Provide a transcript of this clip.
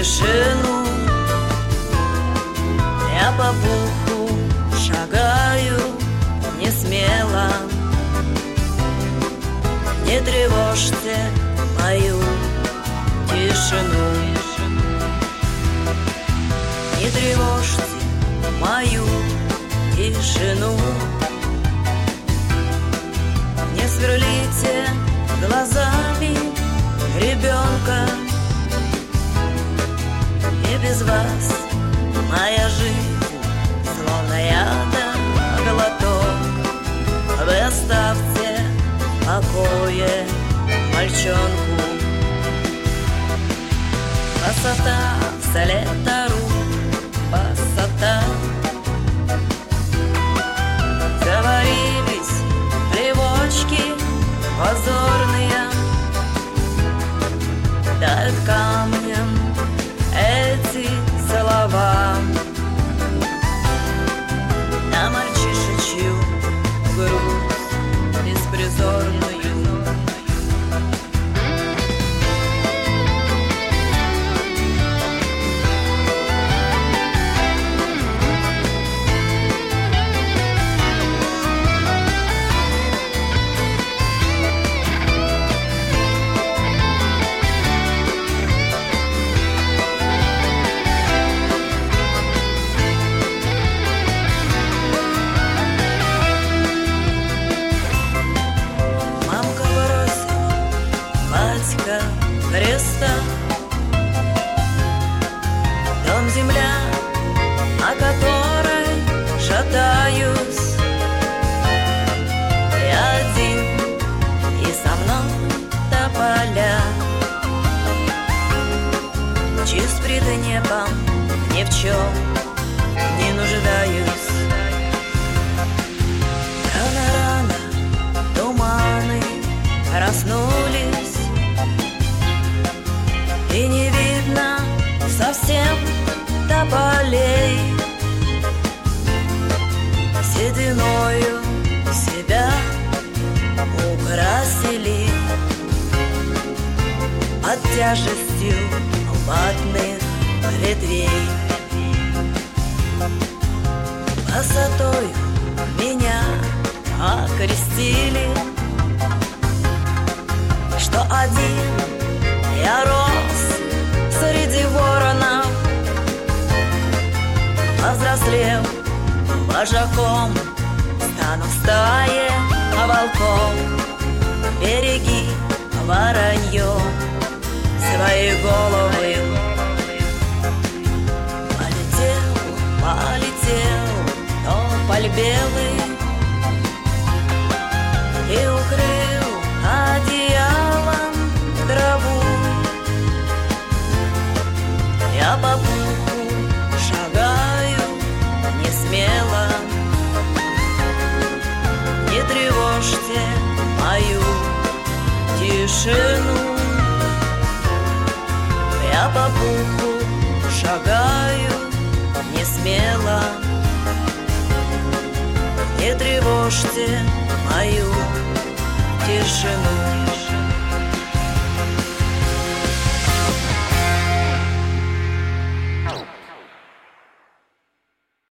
тишину. Я по пуху шагаю не смело. Не тревожьте мою тишину. Не тревожьте мою тишину. Не сверлите глазами ребенка. И без вас моя жизнь словно яда глоток. Вы оставьте в покое мальчонку. Красота вслед рук, красота. Заварились плевочки позорные, дают камнем эти слова на мальчишечью грудь беспризорную. Креста, дом, земля, о которой шатаюсь. Я один, и со мной тополя. Чист пред небом, ни в чем не нуждаюсь. Рано-рано туманы проснулись, и не видно совсем тополей. Сединою себя украсили под тяжестью ватных ветвей. Высотою меня окрестили, что один я рос среди воронов. Повзрослев вожаком, стану в стае волков. Береги воронье свои головы. Полетел, полетел тополь белый и укрыл одеялом траву. Я по пуху шагаю не смело. Не тревожьте мою тишину. Я по пуху шагаю не смело. Не тревожьте мою тишину.